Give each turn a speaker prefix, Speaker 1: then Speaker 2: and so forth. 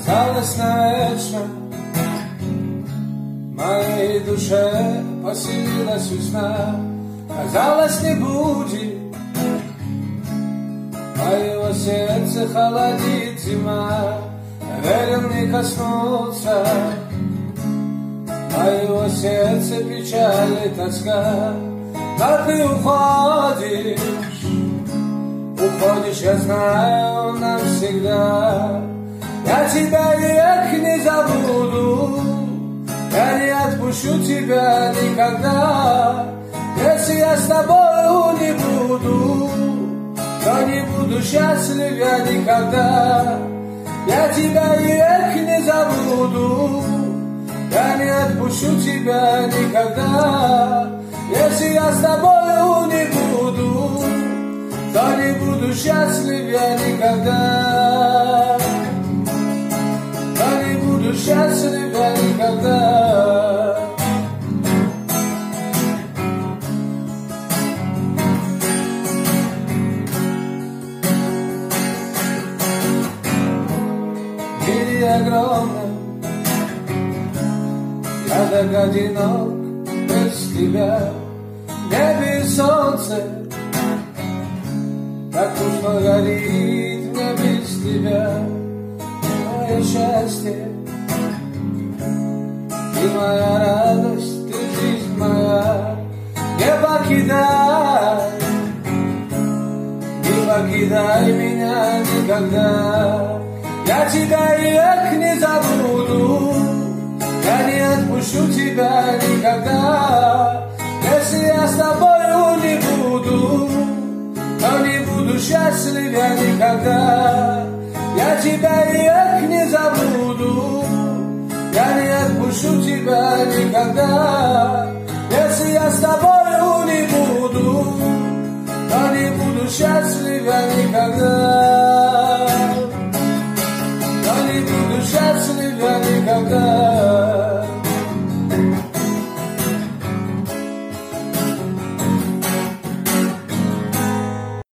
Speaker 1: казалось навечно, в моей душе поселилась весна. Казалось, не будет моего сердца холодит зима. Верил не коснуться моего сердца печаль и тоска. Но ты уходишь, я знаю, навсегда. Я тебя век не забуду, я не отпущу тебя никогда. Если я с тобою не буду, то не буду счастлив я никогда. Я тебя век не забуду, я не отпущу тебя никогда. Если я с тобою не буду, то не буду счастлив я никогда. То не буду счастлив я никогда. В мире огромном я так одинок без тебя. В небе солнце так уж горит мне без тебя. Мое счастье, ты моя радость, ты жизнь моя. Не покидай меня никогда. Я тебя век не забуду, я не отпущу тебя никогда. Если я с тобою не буду, то не буду счастлив я никогда. Я тебя век не забуду, я не отпущу тебя никогда. Если я с тобою не буду, то не буду счастлив я никогда. То не буду счастлив я никогда.